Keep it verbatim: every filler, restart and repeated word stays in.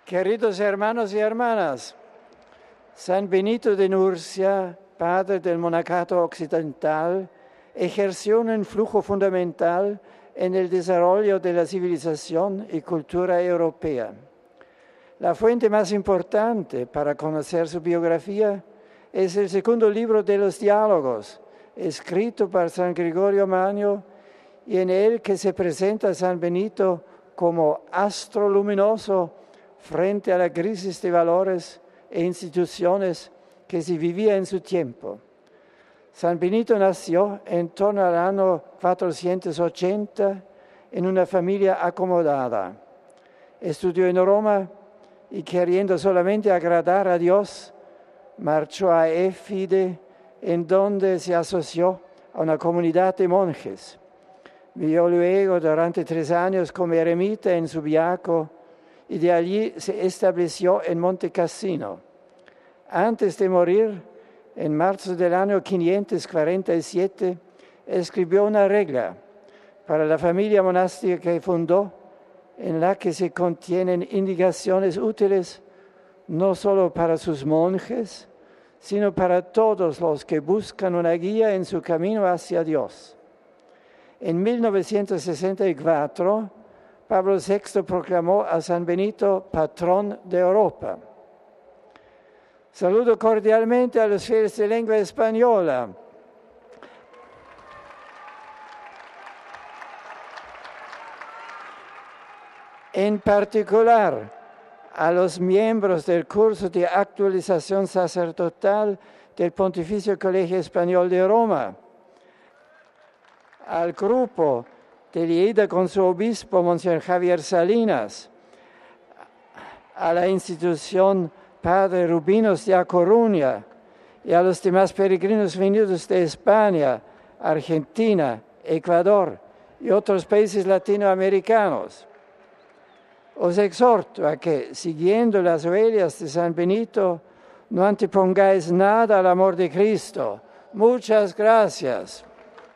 Queridos hermanos y hermanas, San Benito de Nursia, padre del monacato occidental, ejerció un influjo fundamental en el desarrollo de la civilización y cultura europea. La fuente más importante para conocer su biografía es el segundo libro de los Diálogos, escrito por San Gregorio Magno, y en él que se presenta a San Benito como astro luminoso frente a la crisis de valores e instituciones que se vivía en su tiempo. San Benito nació en torno al año cuatrocientochenta en una familia acomodada. Estudió en Roma y, queriendo solamente agradar a Dios, marchó a Éfide, en donde se asoció a una comunidad de monjes. Vivió luego durante tres años como eremita en Subiaco y de allí se estableció en Monte Cassino. Antes de morir, en marzo del año quinientos cuarenta y siete, escribió una regla para la familia monástica que fundó, en la que se contienen indicaciones útiles no solo para sus monjes, sino para todos los que buscan una guía en su camino hacia Dios. En mil novecientos sesenta y cuatro, Pablo sexto proclamó a San Benito patrón de Europa. Saludo cordialmente a los fieles de lengua española. En particular, a los miembros del curso de actualización sacerdotal del Pontificio Colegio Español de Roma, al grupo de Lleida con su obispo, Monseñor Javier Salinas, a la institución Padre Rubinos de A Coruña y a los demás peregrinos venidos de España, Argentina, Ecuador y otros países latinoamericanos. Os exhorto a que, siguiendo las huellas de San Benito, no antepongáis nada al amor de Cristo. Muchas gracias.